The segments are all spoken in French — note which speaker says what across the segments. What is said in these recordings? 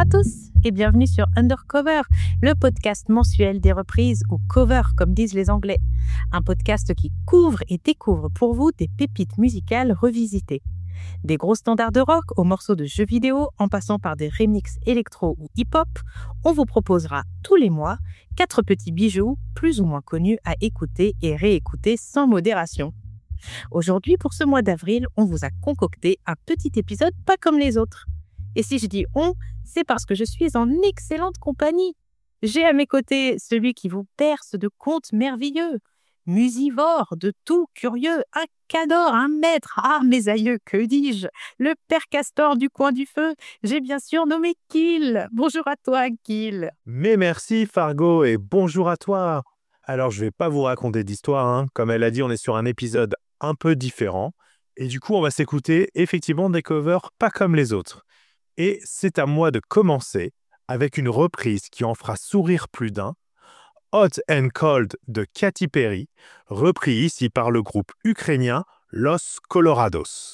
Speaker 1: à tous et bienvenue sur Undercover, le podcast mensuel des reprises ou cover comme disent les Anglais. Un podcast qui couvre et découvre pour vous des pépites musicales revisitées. Des gros standards de rock aux morceaux de jeux vidéo en passant par des remixes électro ou hip-hop, on vous proposera tous les mois 4 petits bijoux plus ou moins connus à écouter et réécouter sans modération. Aujourd'hui, pour ce mois d'avril, on vous a concocté un petit épisode pas comme les autres. Et si je dis « on », c'est parce que je suis en excellente compagnie. J'ai à mes côtés celui qui vous berce de contes merveilleux, musivore, de tout curieux, un cador, un maître, mes aïeux, que dis-je, le père Castor du coin du feu, j'ai bien sûr nommé Kill. Bonjour à toi, Kill.
Speaker 2: Mais merci Fargo et bonjour à toi. Alors je vais pas vous raconter d'histoire, hein. Comme elle a dit, on est sur un épisode un peu différent. Et du coup, on va s'écouter effectivement des covers pas comme les autres. Et c'est à moi de commencer avec une reprise qui en fera sourire plus d'un. Hot and Cold de Katy Perry, repris ici par le groupe ukrainien Los Colorados.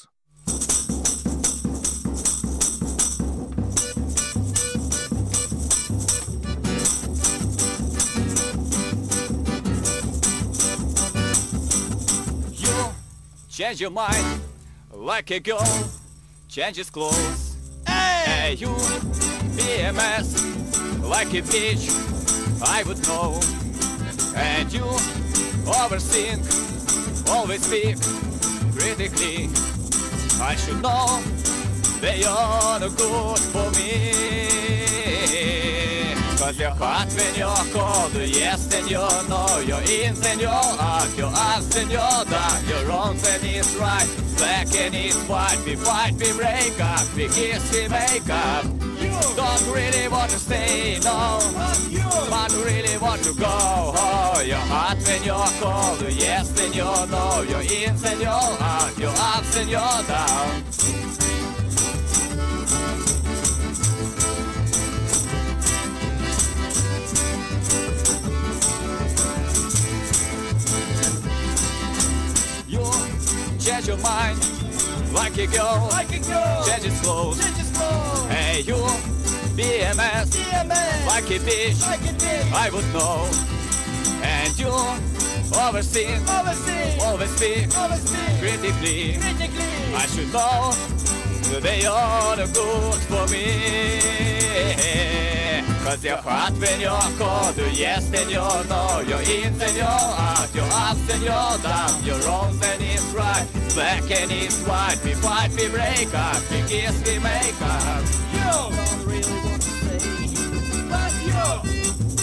Speaker 3: Change your mind like a girl changes clothes. Hey, you be a mess like a bitch, I would know. And you overthink, always speak critically. I should know that you're no good for me. Cause you're hot when you're cold, yes, and you know you're in and you're out, you're up and you're down, you're wrong and it's right, black and it's white, we fight, we break up, we kiss, we make up. You don't really want to stay, no, but really want to go. Oh, you're hot when you're cold, yes, and you know you're in and you're out, you're up and you're down. Change your mind like a girl, change its clothes. Hey, you be a mess, like a bitch, I would know. And you overthink, always speak critically. I should know they are the good for me. Cause you're hot when you're cold, yes, then you know you're in and you're out, you're up and you're down, you're wrong and it's right, black and it's white, we fight, we break up, we kiss, we make up. You don't really want to say, but you.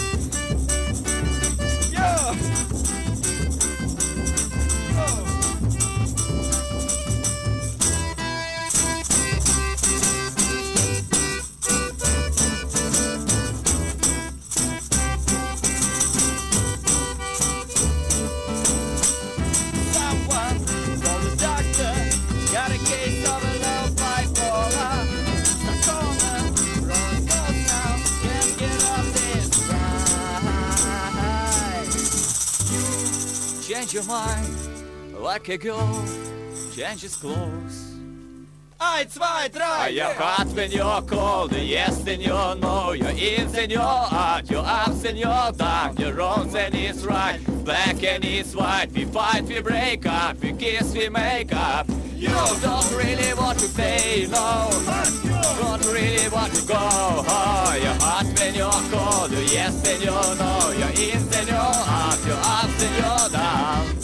Speaker 3: Change your mind like a girl changes clothes. 1, 2, 3. You're hot when you're cold, yes, then you know you're in and you're out, you're up and you're down, you're wrong and it's right, black and it's white, we fight, we break up, we kiss, we make up. You don't really want to stay, no, don't really want to go. Oh, you're hot when you're cold, yes, then you know you're in and you're out, you're up and you're down.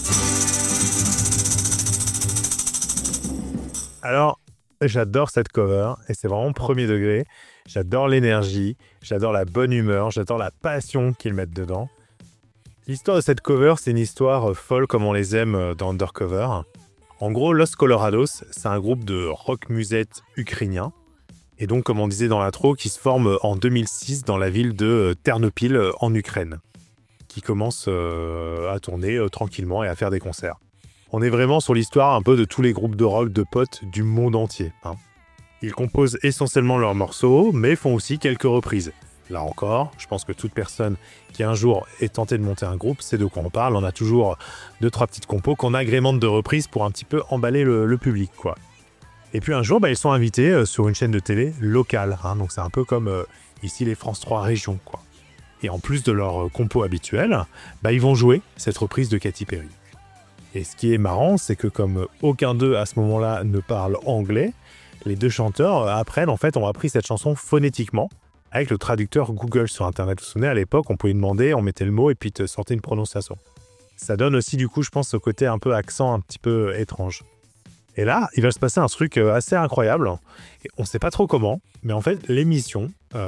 Speaker 2: Alors, j'adore cette cover et c'est vraiment premier degré. J'adore l'énergie, j'adore la bonne humeur, j'adore la passion qu'ils mettent dedans. L'histoire de cette cover, c'est une histoire folle comme on les aime dans Undercover. En gros, Los Colorados, c'est un groupe de rock musette ukrainien. Et donc, comme on disait dans l'intro, qui se forme en 2006 dans la ville de Ternopil en Ukraine. Qui commence à tourner tranquillement et à faire des concerts. On est vraiment sur l'histoire un peu de tous les groupes de rock de potes du monde entier. Ils composent essentiellement leurs morceaux, mais font aussi quelques reprises. Là encore, je pense que toute personne qui un jour est tentée de monter un groupe sait de quoi on parle. On a toujours 2-3 petites compos qu'on agrémente de reprises pour un petit peu emballer le public, quoi. Et puis un jour, ils sont invités sur une chaîne de télé locale. Donc c'est un peu comme ici les France 3 régions, quoi. Et en plus de leur compo habituel, ils vont jouer cette reprise de Katy Perry. Et ce qui est marrant, c'est que comme aucun d'eux à ce moment-là ne parle anglais, les deux chanteurs apprennent, en fait, ont appris cette chanson phonétiquement avec le traducteur Google sur Internet. Vous vous souvenez, à l'époque, on pouvait demander, on mettait le mot et puis te sortait une prononciation. Ça donne aussi, du coup, je pense, ce côté un peu accent, un petit peu étrange. Et là, il va se passer un truc assez incroyable. Et on ne sait pas trop comment, mais en fait, l'émission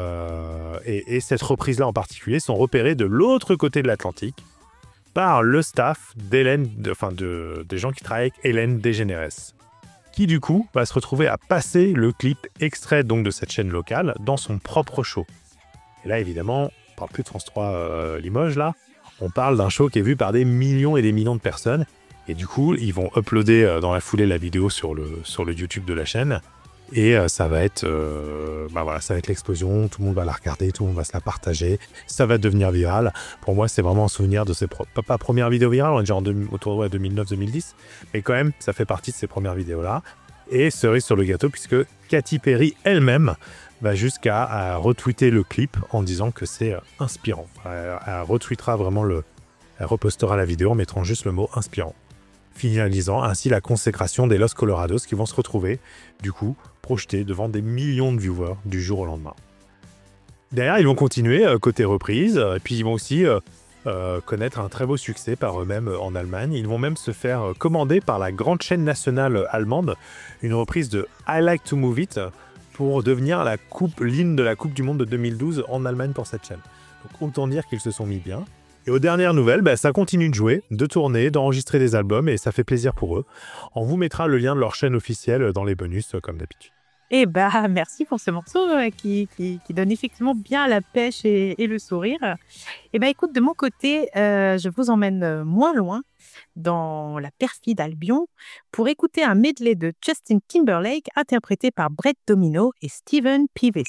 Speaker 2: et cette reprise-là en particulier sont repérées de l'autre côté de l'Atlantique par le staff des gens qui travaillent avec Hélène DeGeneres, qui du coup va se retrouver à passer le clip extrait donc de cette chaîne locale dans son propre show. Et là, évidemment, on parle plus de France 3 Limoges, là. On parle d'un show qui est vu par des millions et des millions de personnes. Et du coup, ils vont uploader dans la foulée la vidéo sur le YouTube de la chaîne. Et ça va être ça va être l'explosion, tout le monde va la regarder, tout le monde va se la partager, ça va devenir viral. Pour moi, c'est vraiment un souvenir de ces pas premières vidéos virales, on est déjà autour de 2009-2010, mais quand même, ça fait partie de ces premières vidéos-là. Et cerise sur le gâteau, puisque Katy Perry elle-même va jusqu'à retweeter le clip en disant que c'est inspirant. Elle retweetera vraiment elle repostera la vidéo en mettant juste le mot inspirant, finalisant ainsi la consécration des Los Colorados qui vont se retrouver, du coup, projetés devant des millions de viewers du jour au lendemain. Derrière, ils vont continuer côté reprise, et puis ils vont aussi connaître un très beau succès par eux-mêmes en Allemagne. Ils vont même se faire commander par la grande chaîne nationale allemande une reprise de I Like to Move It pour devenir l'hymne de la Coupe du Monde de 2012 en Allemagne pour cette chaîne. Donc autant dire qu'ils se sont mis bien. Et aux dernières nouvelles, ça continue de jouer, de tourner, d'enregistrer des albums et ça fait plaisir pour eux. On vous mettra le lien de leur chaîne officielle dans les bonus comme d'habitude.
Speaker 1: Eh merci pour ce morceau qui donne effectivement bien la pêche et le sourire. Écoute, de mon côté, je vous emmène moins loin dans la perfide Albion pour écouter un medley de Justin Timberlake interprété par Brett Domino et Steven Peavis.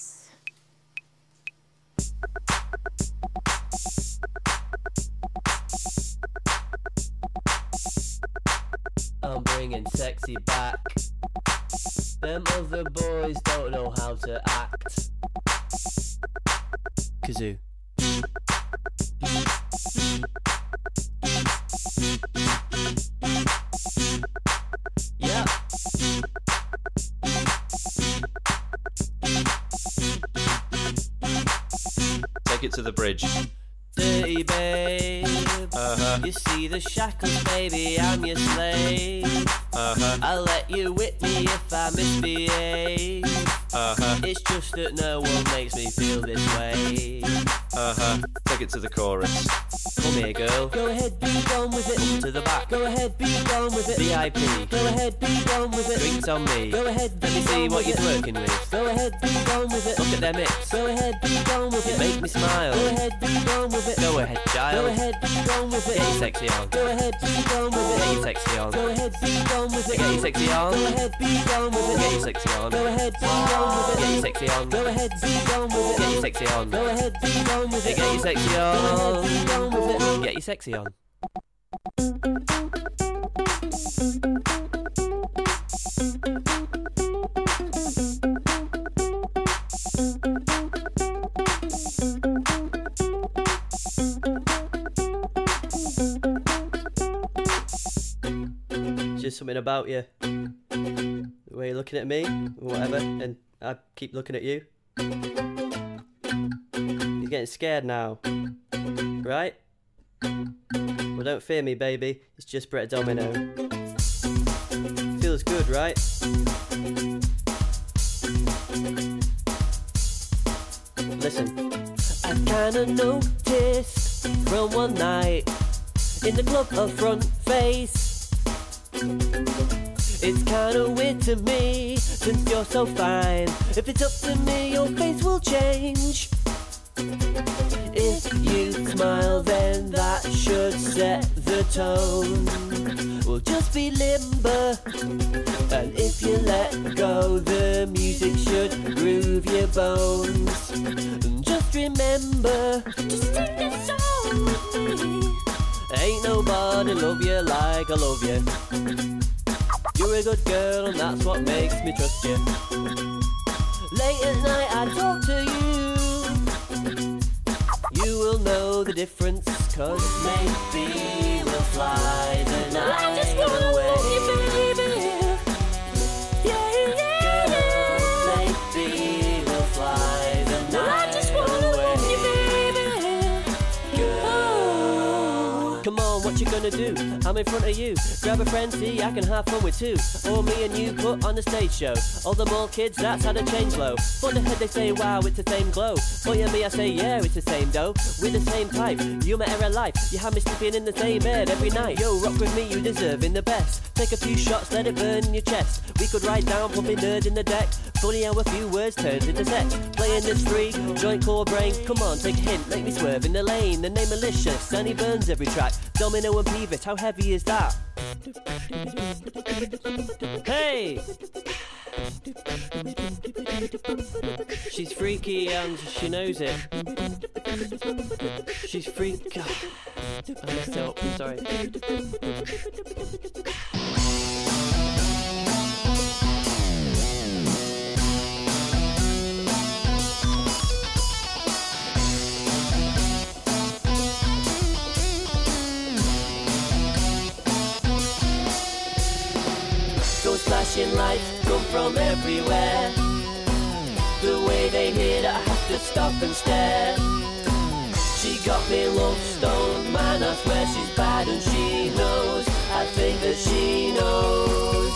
Speaker 4: I'm bringing sexy back. Them other boys don't know how to act. Kazoo. Yeah.
Speaker 3: Take it to the bridge.
Speaker 4: Dirty babe, you see the shackles, baby, I'm your slave. I'll let you whip me if I misbehave. It's just that no one makes me feel this way.
Speaker 3: Take it to the chorus.
Speaker 4: Come here, girl. Go ahead, be gone with it. Come to the back. Go ahead, be gone with it. VIP. Go ahead, be gone with it.
Speaker 3: Drinks on me.
Speaker 4: Go ahead,
Speaker 3: let me see what you're working with.
Speaker 4: Go ahead, be gone with it.
Speaker 3: Look at them hips.
Speaker 4: Go ahead, be gone with it.
Speaker 3: You make me smile.
Speaker 4: Go ahead, be gone with it.
Speaker 3: Go ahead, child.
Speaker 4: Go ahead, be gone with it.
Speaker 3: Get your sexy on.
Speaker 4: Go ahead, be gone with it.
Speaker 3: Get your sexy on.
Speaker 4: Go ahead, be gone with it.
Speaker 3: Get your sexy on.
Speaker 4: Go ahead, be gone with it.
Speaker 3: Get your sexy on.
Speaker 4: Go ahead, be gone with it.
Speaker 3: Get your sexy on.
Speaker 4: Go ahead, be gone with it.
Speaker 3: Get your sexy on.
Speaker 4: Go ahead, be gone with it.
Speaker 3: Get your sexy on.
Speaker 4: Go ahead, be gone with it.
Speaker 3: Get your sexy on.
Speaker 4: Just something about you, the way you're looking at me or whatever, and I keep looking at you. You're getting scared now, right? Well, don't fear me, baby, it's just Brett Domino. Feels good, right? Listen, I kinda noticed from one night in the club of front face. It's kinda weird to me, since you're so fine. If it's up to me, your face will change. If you smile, then that should set the tone. We'll just be limber, and if you let go, the music should groove your bones. And just remember, just take it slow with me. Ain't nobody love you like I love you. You're You're a good girl and that's what makes me trust you. Late at night I talk to you. You will know the difference, 'cause maybe we'll fly the night away. I just wanna love you, baby. Yeah, yeah. Girl, maybe we'll fly the night. I just wanna love you, baby. Girl. Come on, what you gonna do? I'm in front of you. Grab a friend, see, I can have fun with two. Or me and you put on a stage show. All the more kids, that's how they change low. For the head they say, wow, it's the same glow. For you and me, I say, yeah, it's the same dough. We're the same type, you my era life. You have me sleeping in the same bed every night. Yo, rock with me, you deserving the best. Take a few shots, let it burn in your chest. We could ride down, pumping nerd in the deck. Funny how a few words turned into sex. Playing this free, joint core brain. Come on, take a hint, make me swerve in the lane. The name malicious, and he burns every track. Domino and Peevish, how heavy is that? Hey! She's freaky and she knows it. She's freaky. I messed it up, sorry. Flashing lights come from everywhere. The way they hit, I have to stop and stare. She got me love stoned, man, I swear she's bad and she knows. I think that she knows.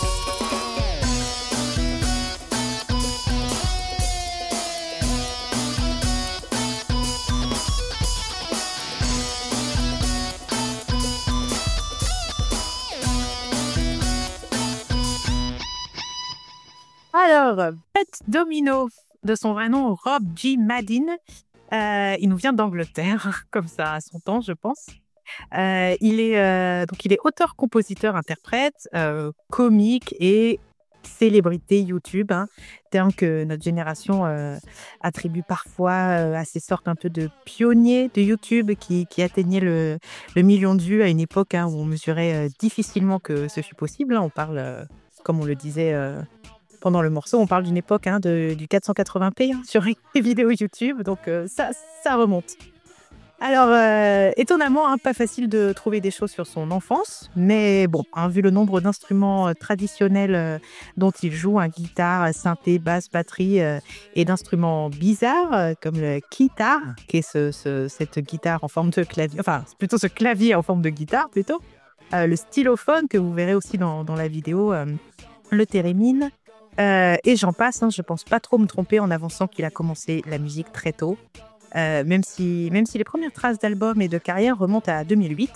Speaker 1: Alors, Brett Domino, de son vrai nom Rob G. Madden, il nous vient d'Angleterre, comme ça à son temps, je pense. Il est auteur, compositeur, interprète, comique et célébrité YouTube, terme que notre génération attribue parfois à ces sortes un peu de pionniers de YouTube qui atteignaient le million de vues à une époque où on mesurait difficilement que ce fût possible. On parle, comme on le disait pendant le morceau, on parle d'une époque du 480p sur les vidéos YouTube, donc ça remonte. Alors, étonnamment, pas facile de trouver des choses sur son enfance, mais bon, vu le nombre d'instruments traditionnels dont il joue, guitare, synthé, basse, batterie, et d'instruments bizarres, comme le guitar, qui est cette guitare en forme de clavier, enfin, plutôt ce clavier en forme de guitare, plutôt, le stylophone, que vous verrez aussi dans la vidéo, le thérémine, et j'en passe, je pense pas trop me tromper en avançant qu'il a commencé la musique très tôt. Même si les premières traces d'albums et de carrière remontent à 2008.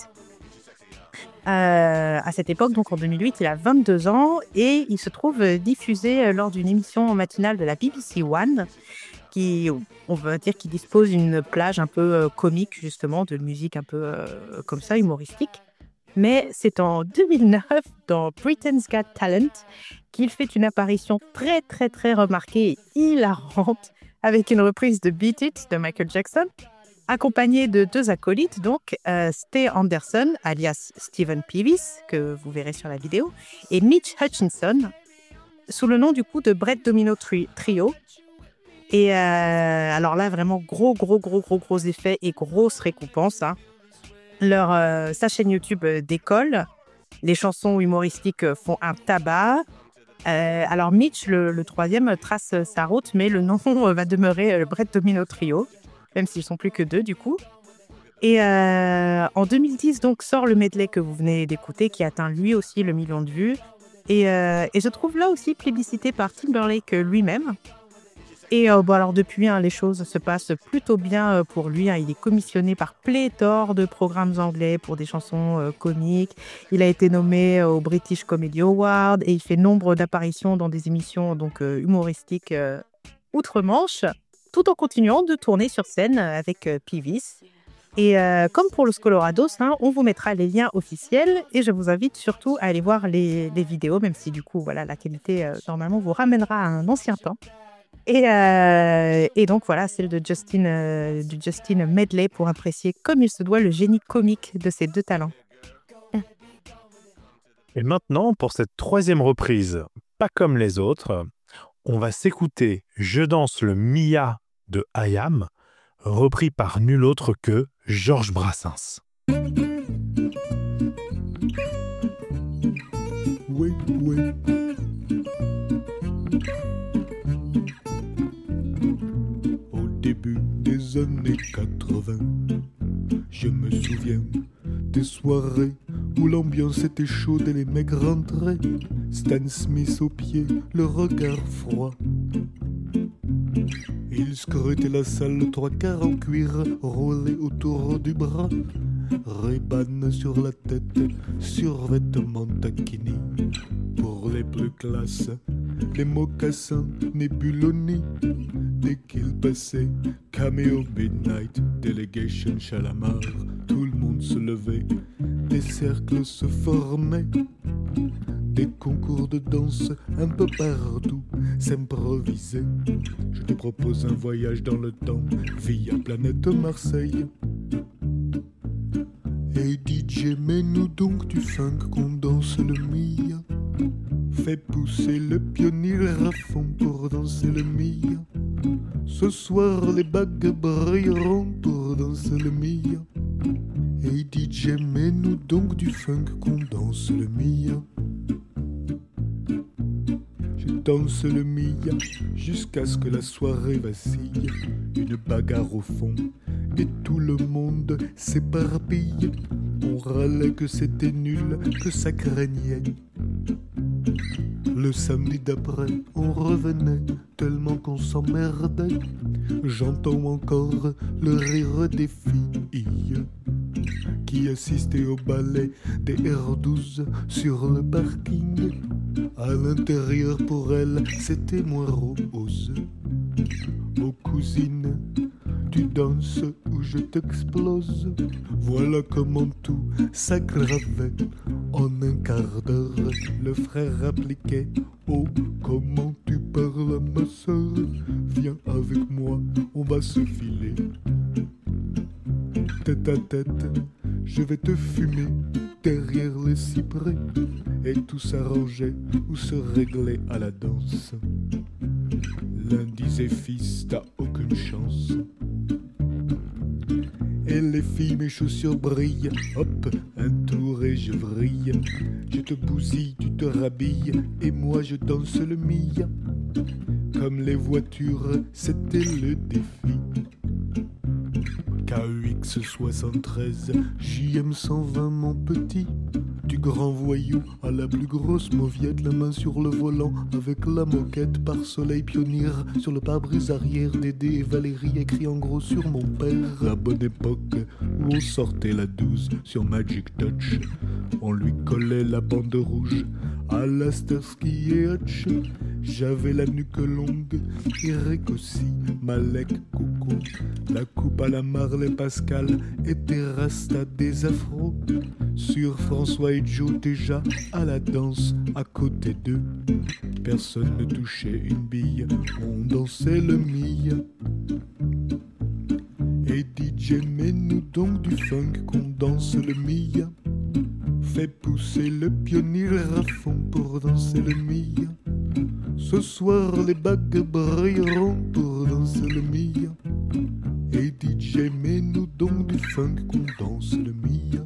Speaker 1: À cette époque, donc en 2008, il a 22 ans et il se trouve diffusé lors d'une émission matinale de la BBC One qui, on va dire, qui dispose d'une plage un peu comique, justement, de musique un peu comme ça, humoristique. Mais c'est en 2009, dans Britain's Got Talent, qu'il fait une apparition très, très, très remarquée et hilarante avec une reprise de Beat It de Michael Jackson, accompagné de deux acolytes, donc Stay Anderson, alias Stephen Peavis, que vous verrez sur la vidéo, et Mitch Hutchinson, sous le nom du coup de Brett Domino Trio. Et alors là, vraiment gros effets et grosses récompenses. Sa chaîne YouTube décolle, les chansons humoristiques font un tabac. Alors Mitch, le troisième, trace sa route, mais le nom va demeurer le Brett Domino Trio, même s'ils sont plus que deux du coup. Et en 2010, donc, sort le medley que vous venez d'écouter, qui atteint lui aussi le million de vues. Et je trouve là aussi plébiscité par Timberlake lui-même. Et alors depuis, les choses se passent plutôt bien pour lui. Il est commissionné par pléthore de programmes anglais pour des chansons comiques. Il a été nommé au British Comedy Award et il fait nombre d'apparitions dans des émissions donc humoristiques outre-Manche, tout en continuant de tourner sur scène avec Peavis. Et comme pour Los Colorados, on vous mettra les liens officiels et je vous invite surtout à aller voir les vidéos, même si du coup, voilà, la qualité normalement vous ramènera à un ancien temps. Et donc voilà, celle de du Justin Medley pour apprécier comme il se doit le génie comique de ces deux talents.
Speaker 2: Et maintenant, pour cette troisième reprise, pas comme les autres, on va s'écouter « Je danse le Mia » de I.Am, repris par nul autre que Georges Brassens.
Speaker 5: Ouais, ouais. Au début des années 80, je me souviens des soirées où l'ambiance était chaude et les mecs rentraient, Stan Smith aux pieds, le regard froid. Ils scrutaient la salle, le trois quarts en cuir roulé autour du bras, Ray-Ban sur la tête, survêtement taquini. Pour les plus classes, les mocassins Nebuloni. Dès qu'ils passaient, Cameo Midnight, Delegation Chalamar, tout le monde se levait, des cercles se formaient, des concours de danse un peu partout s'improvisaient. Je te propose un voyage dans le temps via planète Marseille. Hey DJ, mets-nous donc du funk qu'on danse le Mia. Fais pousser le pionnier à fond pour danser le Mia. Ce soir les bagues brilleront pour danser le Mia. Hey DJ, mets-nous donc du funk qu'on danse le Mia. Je danse le Mia jusqu'à ce que la soirée vacille. Une bagarre au fond et tout le monde s'éparpille. On râlait que c'était nul, que ça craignait. Le samedi d'après, on revenait tellement qu'on s'emmerdait. J'entends encore le rire des filles qui assistaient au ballet des R12 sur le parking. À l'intérieur pour elles, c'était moins rose. Oh cousine, tu danses ou je t'explose. Voilà comment tout s'aggravait. En un quart d'heure, le frère appliquait. Oh, comment tu parles à ma sœur. Viens avec moi, on va se filer. Tête à tête, je vais te fumer derrière les cyprès. Et tout s'arrangeait ou se réglait à la danse. L'un disait fils, t'as aucune chance. Et les filles, mes chaussures brillent. Hop, un tour et je vrille. Je te bousille, tu te rhabilles. Et moi je danse le Mia. Comme les voitures, c'était le défi. KUX 73, JM 120 mon petit. Du grand voyou à la plus grosse mauviette, la main sur le volant avec la moquette, par soleil pionnier sur le pare-brise arrière, Dédé et Valérie écrit en gros sur mon père. La bonne époque où on sortait la 12 sur Magic Touch, on lui collait la bande rouge à la Starsky et Hutch. J'avais la nuque longue, Eric aussi, Malek, Coco. La coupe à la Marley Pascal était rasta des afros. Sur François et Joe déjà à la danse à côté d'eux. Personne ne touchait une bille, on dansait le Mia. Et DJ, mets-nous donc du funk qu'on danse le Mia. Fais pousser le pionnier à fond pour danser le Mia. Ce soir les bagues brilleront pour danser le Mia. Et DJ, mets-nous donc du funk qu'on danse le Mia.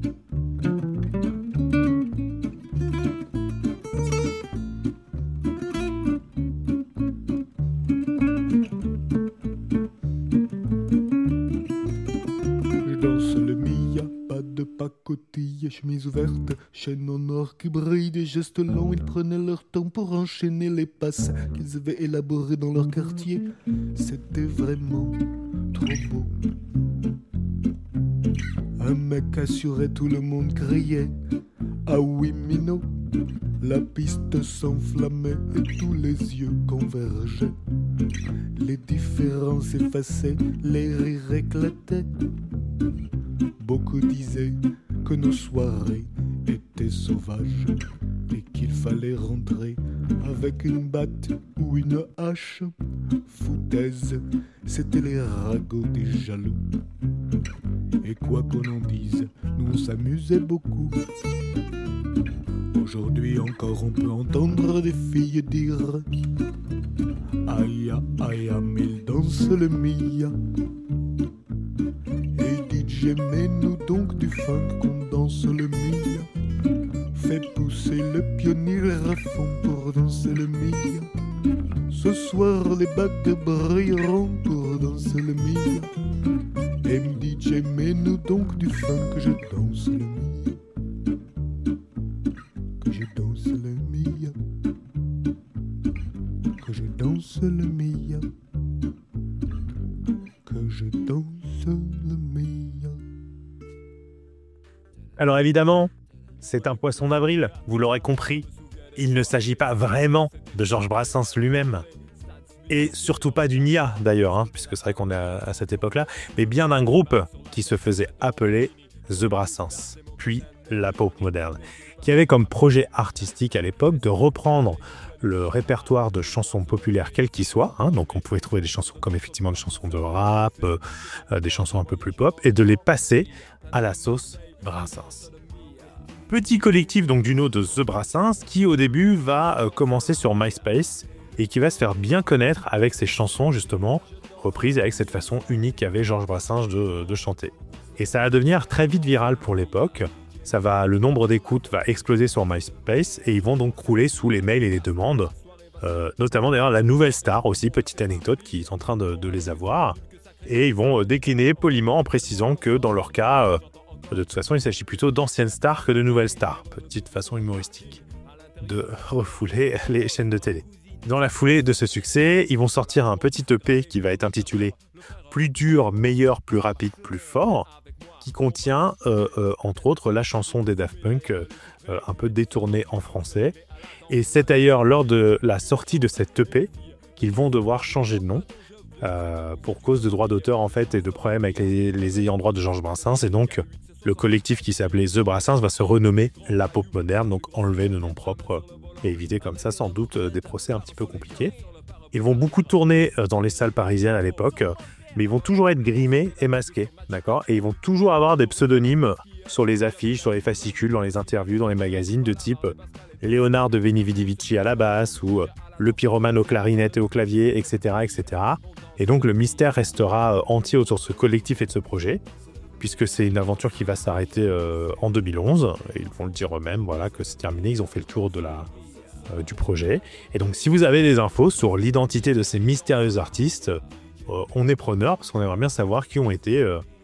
Speaker 5: Je danse le Mia, pas de pacotille, chemise ouverte, chaîne en or qui brille, des gestes longs. Ils prenaient leur temps pour enchaîner les passes qu'ils avaient élaborées dans leur quartier. C'était vraiment trop beau. Un mec assurait, tout le monde criait ah oui Mino. La piste s'enflammait et tous les yeux convergeaient. Les différences effaçaient, les rires éclataient. Beaucoup disaient que nos soirées étaient sauvages et qu'il fallait rentrer avec une batte ou une hache. Foutaise, c'était les ragots des jaloux. Et quoi qu'on en dise, nous on s'amusait beaucoup. Aujourd'hui encore on peut entendre des filles dire Aïe aïe mais il danse le Mia. Et DJ mets-nous donc du funk qu'on danse le Mia. Fais pousser le pionnier à fond pour danser le Mia. Ce soir les bagues brilleront pour danser le Mia. Et DJ mets-nous donc du funk que je danse le Mia. Que je danse le Mia. Que je danse le Mia. Que je danse le Mia.
Speaker 2: Alors évidemment, c'est un poisson d'avril, vous l'aurez compris. Il ne s'agit pas vraiment de Georges Brassens lui-même. Et surtout pas du Nia d'ailleurs, puisque c'est vrai qu'on est à cette époque-là, mais bien d'un groupe qui se faisait appeler The Brassens, puis la pop moderne, qui avait comme projet artistique à l'époque de reprendre le répertoire de chansons populaires quel qu'il soit, donc on pouvait trouver des chansons comme effectivement des chansons de rap, des chansons un peu plus pop, et de les passer à la sauce Brassens. Petit collectif donc du nom de The Brassens qui au début va commencer sur MySpace et qui va se faire bien connaître avec ses chansons justement reprises avec cette façon unique qu'avait Georges Brassens de chanter. Et ça va devenir très vite viral pour l'époque. Le nombre d'écoutes va exploser sur MySpace et ils vont donc crouler sous les mails et les demandes. Notamment d'ailleurs la Nouvelle Star aussi, petite anecdote qui est en train de les avoir. Et ils vont décliner poliment en précisant que dans leur cas, de toute façon il s'agit plutôt d'anciennes stars que de nouvelles stars. Petite façon humoristique de refouler les chaînes de télé. Dans la foulée de ce succès, ils vont sortir un petit EP qui va être intitulé « Plus dur, meilleur, plus rapide, plus fort » qui contient entre autres la chanson des Daft Punk un peu détournée en français. Et c'est d'ailleurs lors de la sortie de cet EP qu'ils vont devoir changer de nom pour cause de droits d'auteur en fait et de problèmes avec les ayants droit de Georges Brassens. Et donc le collectif qui s'appelait The Brassens va se renommer La Pop Moderne, donc enlever le nom propre et éviter comme ça sans doute des procès un petit peu compliqués. Ils vont beaucoup tourner dans les salles parisiennes à l'époque, mais ils vont toujours être grimés et masqués, d'accord ? Et ils vont toujours avoir des pseudonymes sur les affiches, sur les fascicules, dans les interviews, dans les magazines, de type Léonard de Veni Vidi Vici à la basse ou le pyromane aux clarinettes et au clavier, etc., etc. Et donc le mystère restera entier autour de ce collectif et de ce projet, puisque c'est une aventure qui va s'arrêter en 2011. Et ils vont le dire eux-mêmes, voilà, que c'est terminé, ils ont fait le tour du projet. Et donc si vous avez des infos sur l'identité de ces mystérieux artistes, on est preneur, parce qu'on aimerait bien savoir qui ont été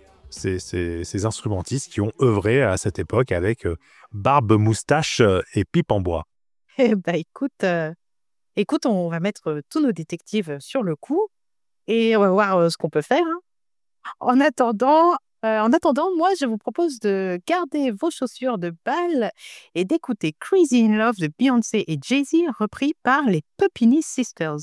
Speaker 2: ces instrumentistes qui ont œuvré à cette époque avec barbe, moustache et pipe en bois.
Speaker 1: Eh ben, écoute, on va mettre tous nos détectives sur le coup et on va voir ce qu'on peut faire. En attendant, moi, je vous propose de garder vos chaussures de bal et d'écouter Crazy in Love de Beyoncé et Jay-Z, repris par les Puppini Sisters.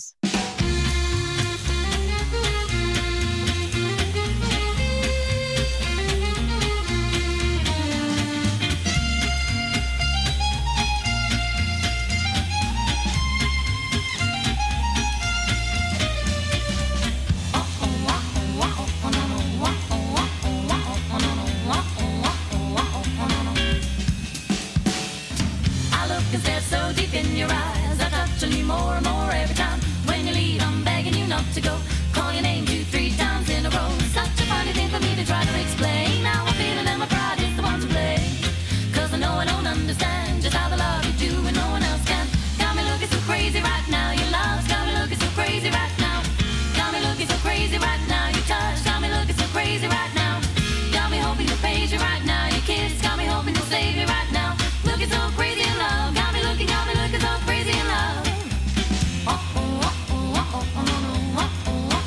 Speaker 6: To go, call your name 2-3 times in a row. Such a funny thing for me to try to explain. Now I'm feeling that my pride is the one to blame. 'Cause I know I don't understand just how the love you do and no one else can. Got me looking so crazy right now. Your love's got me looking so crazy right now. Got me looking so crazy right now. Your touch got me looking so crazy right now. Got me hoping to praise you right now. Your kiss got me hoping to save me right now. Looking so crazy in love. Got me looking so crazy in love. Oh, oh, oh, oh, oh, oh, oh, oh, oh.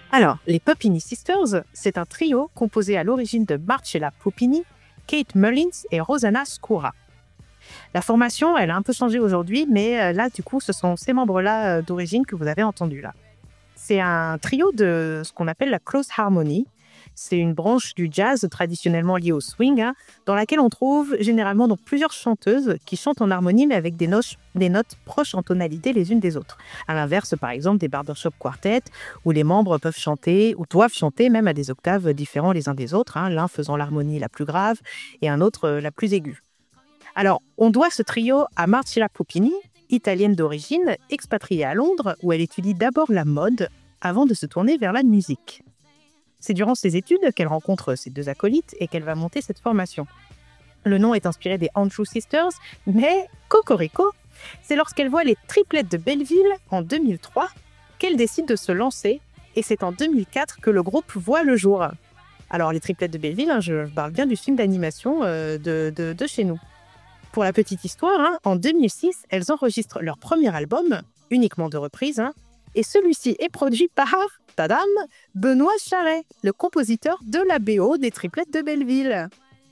Speaker 1: Alors, les Puppini Sisters, c'est un trio composé à l'origine de Marcella Puppini, Kate Mullins et Rosanna Skouras. La formation, elle a un peu changé aujourd'hui, mais là, du coup, ce sont ces membres-là d'origine que vous avez entendus là. C'est un trio de ce qu'on appelle la close harmony. C'est une branche du jazz traditionnellement liée au swing, dans laquelle on trouve généralement donc plusieurs chanteuses qui chantent en harmonie, mais avec des notes proches en tonalité les unes des autres. À l'inverse, par exemple, des barbershop quartets, où les membres peuvent chanter, ou doivent chanter même à des octaves différents les uns des autres, l'un faisant l'harmonie la plus grave et un autre la plus aiguë. Alors, on doit ce trio à Marcella Puppini, italienne d'origine, expatriée à Londres, où elle étudie d'abord la mode avant de se tourner vers la musique. C'est durant ses études qu'elle rencontre ses deux acolytes et qu'elle va monter cette formation. Le nom est inspiré des Andrews Sisters, mais cocorico, c'est lorsqu'elle voit les triplettes de Belleville en 2003 qu'elle décide de se lancer, et c'est en 2004 que le groupe voit le jour. Alors les triplettes de Belleville, je parle bien du film d'animation de chez nous. Pour la petite histoire, en 2006, elles enregistrent leur premier album, uniquement de reprises, et celui-ci est produit par, tadam, Benoît Charret, le compositeur de la BO des triplettes de Belleville.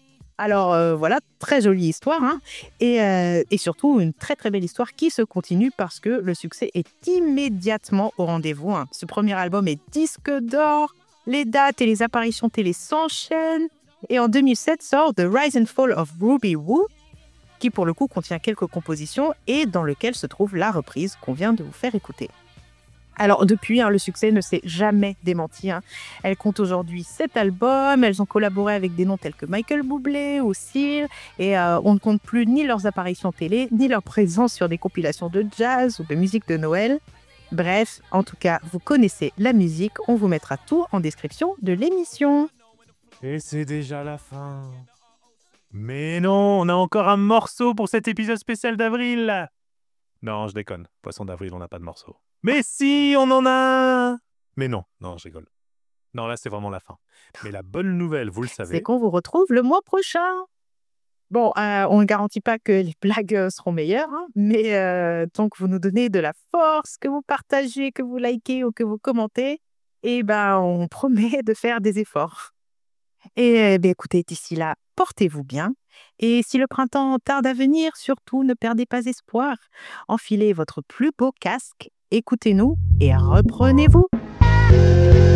Speaker 1: Alors voilà, très jolie histoire, et surtout une très très belle histoire qui se continue parce que le succès est immédiatement au rendez-vous. Ce premier album est disque d'or, les dates et les apparitions télé s'enchaînent, et en 2007 sort The Rise and Fall of Ruby Woo, qui pour le coup contient quelques compositions et dans lequel se trouve la reprise qu'on vient de vous faire écouter. Alors depuis, le succès ne s'est jamais démenti. Elles comptent aujourd'hui 7 albums, elles ont collaboré avec des noms tels que Michael Bublé ou Seal, et on ne compte plus ni leurs apparitions télé, ni leur présence sur des compilations de jazz ou de musique de Noël. Bref, en tout cas, vous connaissez la musique, on vous mettra tout en description de l'émission.
Speaker 2: Et c'est déjà la fin. Mais non, on a encore un morceau pour cet épisode spécial d'avril. Non, je déconne. Poisson d'avril, on n'a pas de morceau. Mais si, on en a un. Mais non, je rigole. Non, là, c'est vraiment la fin. Mais la bonne nouvelle, vous le savez...
Speaker 1: C'est qu'on vous retrouve le mois prochain. Bon, on ne garantit pas que les blagues seront meilleures, mais tant que vous nous donnez de la force, que vous partagez, que vous likez ou que vous commentez, on promet de faire des efforts. Et écoutez, d'ici là, portez-vous bien. Et si le printemps tarde à venir, surtout ne perdez pas espoir. Enfilez votre plus beau casque, écoutez-nous et reprenez-vous.